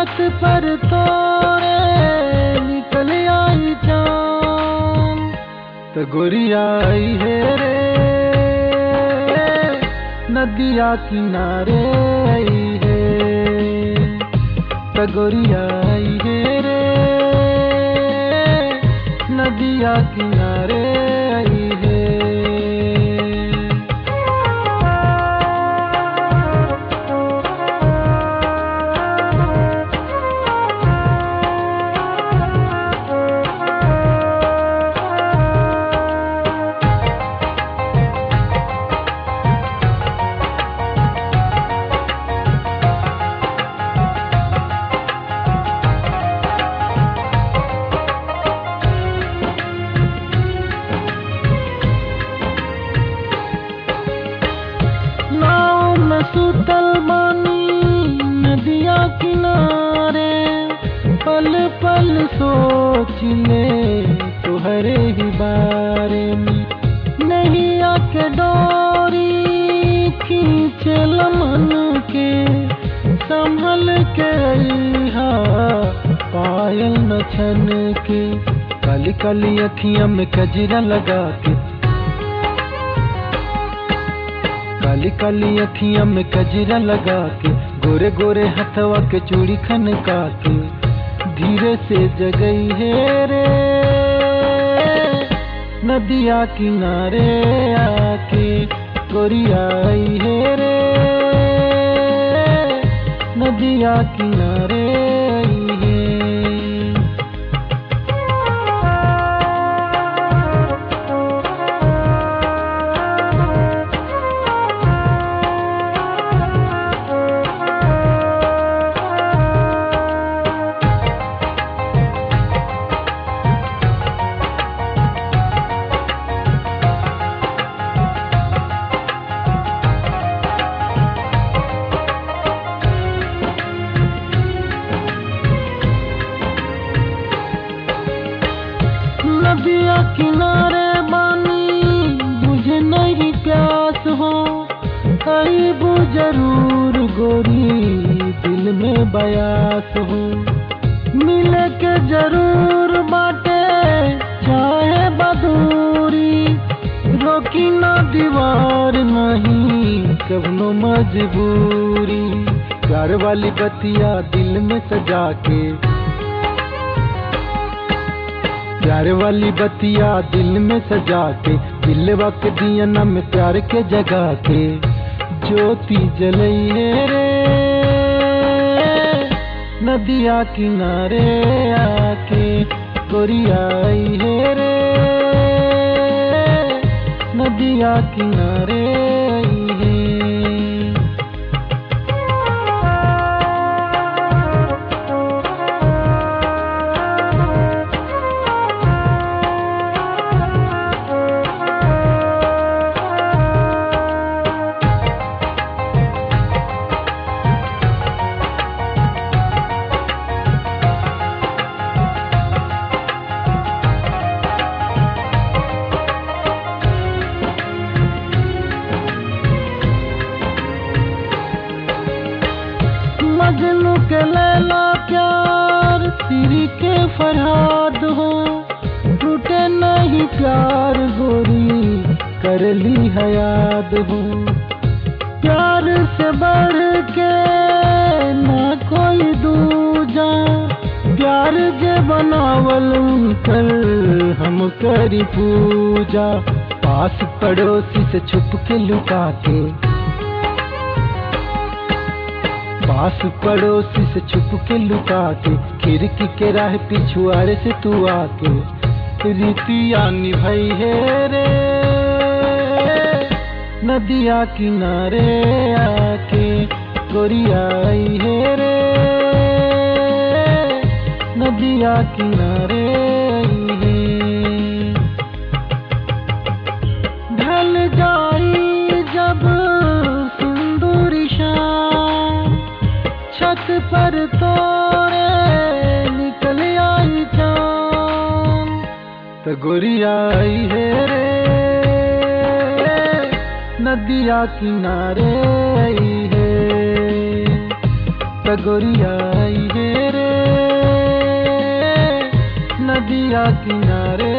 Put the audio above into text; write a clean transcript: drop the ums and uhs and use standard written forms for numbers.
छत पर तोरे निकल आई चांद, तो गोरिया आई है रे नदिया किनारे आई है, तो गोरिया आई है रे नदिया किनारे आई है। सुतल बानी नदिया किनारे, पल पल सोच ले तुहरे ही बारे में, नहीं आके डोरी खींचे मन के, संभल के रहा पायल न छन के, काली काली अखियां में कजरा लगा के, काली काली अखियां में कजरा लगा के, गोरे गोरे हथवा के चूड़ी खनका के, धीरे से जगई है रे नदिया किनारे आके, गोरिया आई है रे नदिया किनारे आई है। नदिया किनारे बानी बुझे नहीं प्यास हो, आईबू जरूर गोरी दिल में बयास हो, मिले के जरूर बाटे चाहे बदूरी, रोकी ना दीवार नहीं कबनो मजबूरी, प्यार वाली बतिया दिल में सजा के, प्यार वाली बतिया दिल में सजा के, दिलवा के दिया में प्यार के जगा के, ज्योति जलई है रे नदिया किनारे आके, गोरिया आई है रे नदिया किनारे आई है। मजनू के लैला प्यार सिरी के फरहाद हो, टूटे नहीं प्यार गोरी कर ली है याद हो, प्यार से बढ़ के ना कोई दूजा, प्यार जे बनावल कर हम करी पूजा, पास पड़ोसी से छुप के लुका के, पास पड़ोसी से छुप के लुका के, खिड़की के राह पिछुआरे से तू आके, रीतिया निभाई है रे नदिया किनारे आके, गोरिया आई है रे नदिया किनारे आई है। ढल जाई जब सिंदूरी शाम, छत पर तोरे निकल आई चांद, तो गोरिया आई है रे नदिया किनारे आई है, तो गोरिया आई है नदिया किनारे